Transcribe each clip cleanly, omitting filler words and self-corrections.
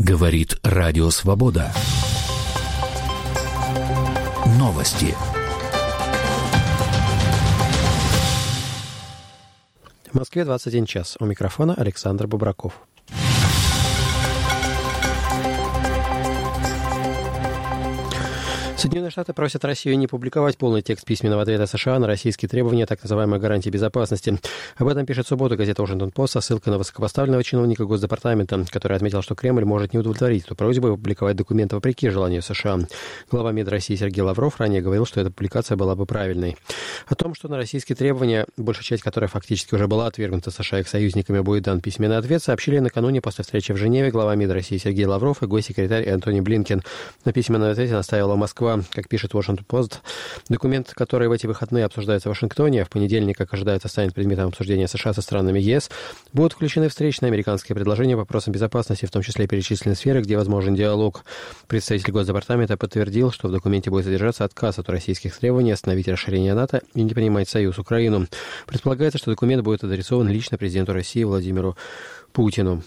Говорит Радио Свобода. Новости. В Москве 21 час. У микрофона Александр Бобраков. Соединенные Штаты просят Россию не публиковать полный текст письменного ответа США на российские требования так называемой гарантии безопасности. Об этом пишет в субботу газета «Вашингтон-Пост» со ссылкой на высокопоставленного чиновника Госдепартамента, который отметил, что Кремль может не удовлетворить эту просьбу и публиковать документы вопреки желанию США. Глава МИД России Сергей Лавров ранее говорил, что эта публикация была бы правильной. О том, что на российские требования, большая часть которой фактически уже была отвергнута США и их союзниками, будет дан письменный ответ, сообщили накануне после встречи в Женеве глава МИД России Сергей Лавров и госсекретарь Антони Блинкен. На письменном ответе наставила Москва. Как пишет Вашингтон-Пост, документ, который в эти выходные обсуждается в Вашингтоне, а в понедельник, как ожидается, станет предметом обсуждения США со странами ЕС, будут включены встречные американские предложения по вопросам безопасности, в том числе перечислены сферы, где возможен диалог. Представитель Госдепартамента подтвердил, что в документе будет содержаться отказ от российских требований остановить расширение НАТО и не принимать в союз Украину. Предполагается, что документ будет адресован лично президенту России Владимиру Путину.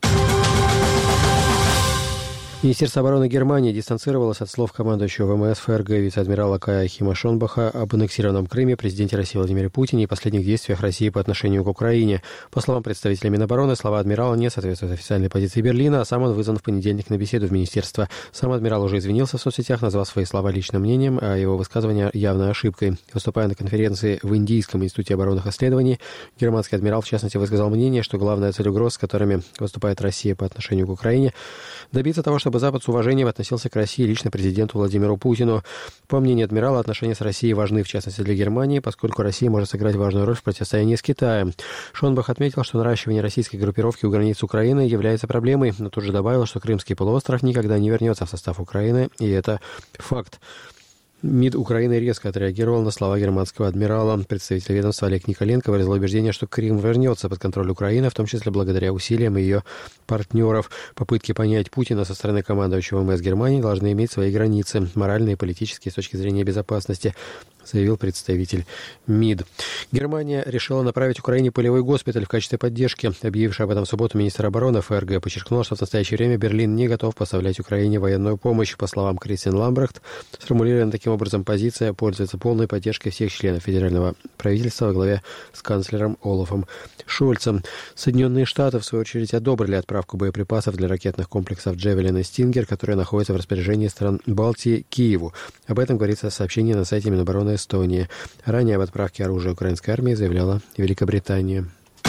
Министерство обороны Германии дистанцировалось от слов командующего ВМС ФРГ вице-адмирала Кая Хима Шонбаха об аннексированном Крыме, президенте России Владимире Путине и последних действиях России по отношению к Украине. По словам представителя Минобороны, слова адмирала не соответствуют официальной позиции Берлина, а сам он вызван в понедельник на беседу в министерство. Сам адмирал уже извинился в соцсетях, назвав свои слова личным мнением, а его высказывание явной ошибкой. Выступая на конференции в Индийском институте оборонных исследований, германский адмирал, в частности, высказал мнение, что главная цель угроз, с которыми выступает Россия по отношению к Украине, добиться того, чтобы Запад с уважением относился к России лично президенту Владимиру Путину. По мнению адмирала, отношения с Россией важны, в частности, для Германии, поскольку Россия может сыграть важную роль в противостоянии с Китаем. Шонбах отметил, что наращивание российской группировки у границ Украины является проблемой, но тут же добавил, что Крымский полуостров никогда не вернется в состав Украины, и это факт. МИД Украины резко отреагировал на слова германского адмирала. Представитель ведомства Олег Николенко выразил убеждение, что Крым вернется под контроль Украины, в том числе благодаря усилиям ее партнеров. Попытки понять Путина со стороны командующего ВМС Германии должны иметь свои границы, моральные и политические с точки зрения безопасности, заявил представитель МИД. Германия решила направить Украине полевой госпиталь в качестве поддержки. Объявивший об этом в субботу министр обороны ФРГ подчеркнул, что в настоящее время Берлин не готов поставлять Украине военную помощь. По словам Кристин Ламбрехт, сформулирована таким образом позиция пользуется полной поддержкой всех членов федерального правительства во главе с канцлером Олафом Шольцем. Соединенные Штаты, в свою очередь, одобрили отправку боеприпасов для ракетных комплексов «Джавелин» и «Стингер», которые находятся в распоряжении стран Балтии, Киеву. Об этом говорится в сообщении на сайте Минобороны Эстонии. Ранее об отправке оружия украинской армии заявляла Великобритания.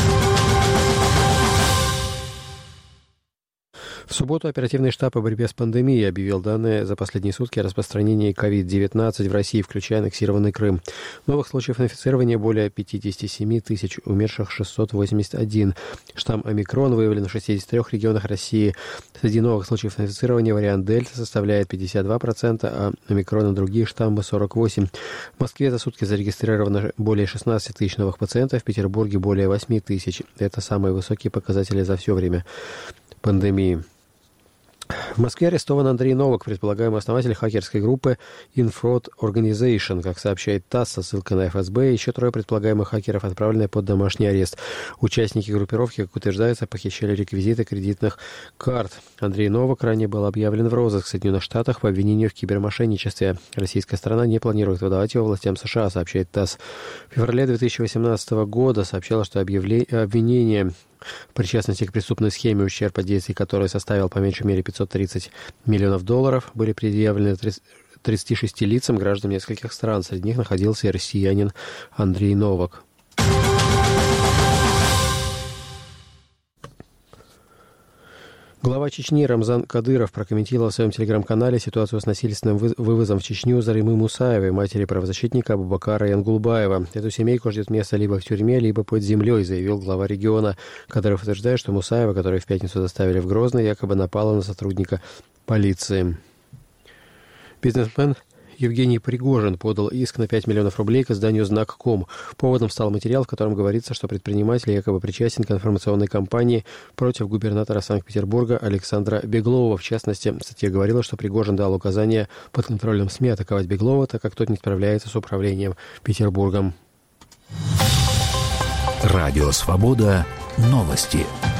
В субботу оперативный штаб по борьбе с пандемией объявил данные за последние сутки о распространении COVID-19 в России, включая аннексированный Крым. Новых случаев инфицирования более 57 тысяч, умерших 681. Штамм омикрон выявлен в 63 регионах России. Среди новых случаев инфицирования вариант дельта составляет 52%, а омикрон и другие штаммы 48%. В Москве за сутки зарегистрировано более 16 тысяч новых пациентов, в Петербурге более 8 тысяч. Это самые высокие показатели за все время пандемии. В Москве арестован Андрей Новак, предполагаемый основатель хакерской группы Infraud Organization. Как сообщает ТАСС со ссылкой на ФСБ, еще трое предполагаемых хакеров отправлены под домашний арест. Участники группировки, как утверждается, похищали реквизиты кредитных карт. Андрей Новак ранее был объявлен в розыск в Соединенных Штатах по обвинению в кибермошенничестве. Российская сторона не планирует выдавать его властям США, сообщает ТАСС. В феврале 2018 года сообщало, что обвинение в причастности к преступной схеме, ущерб от действий которой составил по меньшей мере $530 миллионов, были предъявлены 36 лицам, гражданам нескольких стран. Среди них находился и россиянин Андрей Новак. Глава Чечни Рамзан Кадыров прокомментировал в своем телеграм-канале ситуацию с насильственным вывозом в Чечню Зарымы Мусаевой, матери правозащитника Абубакара Янгулбаева. Эту семейку ждет место либо в тюрьме, либо под землей, заявил глава региона. Кадыров утверждает, что Мусаева, которую в пятницу доставили в Грозный, якобы напала на сотрудника полиции. Бизнесмен Евгений Пригожин подал иск на 5 миллионов рублей к изданию «Знак.ком». Поводом стал материал, в котором говорится, что предприниматель якобы причастен к информационной кампании против губернатора Санкт-Петербурга Александра Беглова. В частности, в статье говорилось, что Пригожин дал указание подконтрольным СМИ атаковать Беглова, так как тот не справляется с управлением Петербургом. Радио «Свобода». Новости.